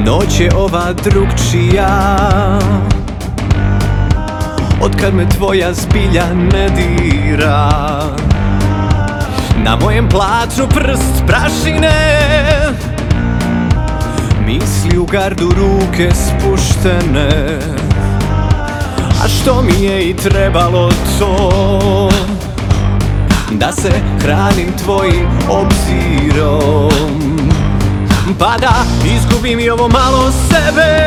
Noć je ova drugčija, otkad me tvoja zbilja ne dira. Na mojem platnu prst prašine, misli u gardu, ruke spuštene. A što mi je i trebalo to, da se hranim tvojim obzirom, pa da izgubim i ovo malo sebe,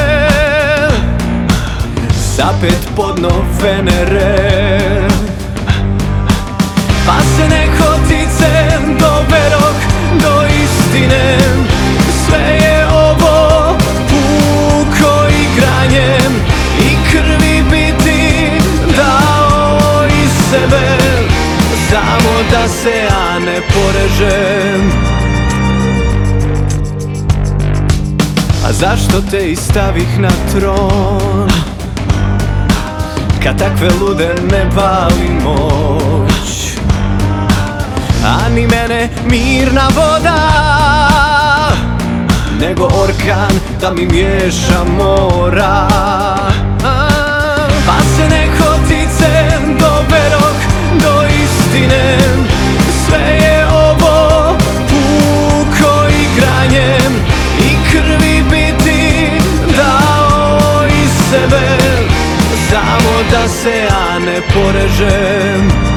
zapet pod dno Venere. Pa se nehotice doberok do istine, sve je ovo puko igranje i krvi bi ti dao iz sebe, samo da se ja ne porežem. A zašto te i stavih na tron, kad takve lude ne bali moć, a ni mene mirna voda, nego orkan da mi miješa mora. Pa se nehotice doberok do istine, sve je ovo puko igranje i krvi bi ti dao iz sebe, samo da se ja ne porežem.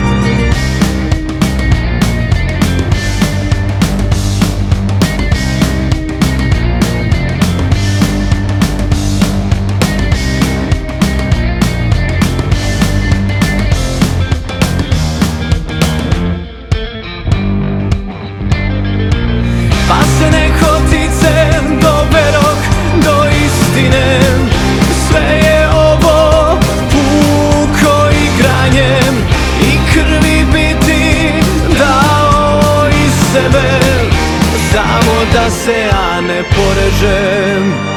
Pa se nehotice doberok do istine, sve je ovo puko igranje i krvi bi ti dao iz sebe, samo da se ja ne porežem.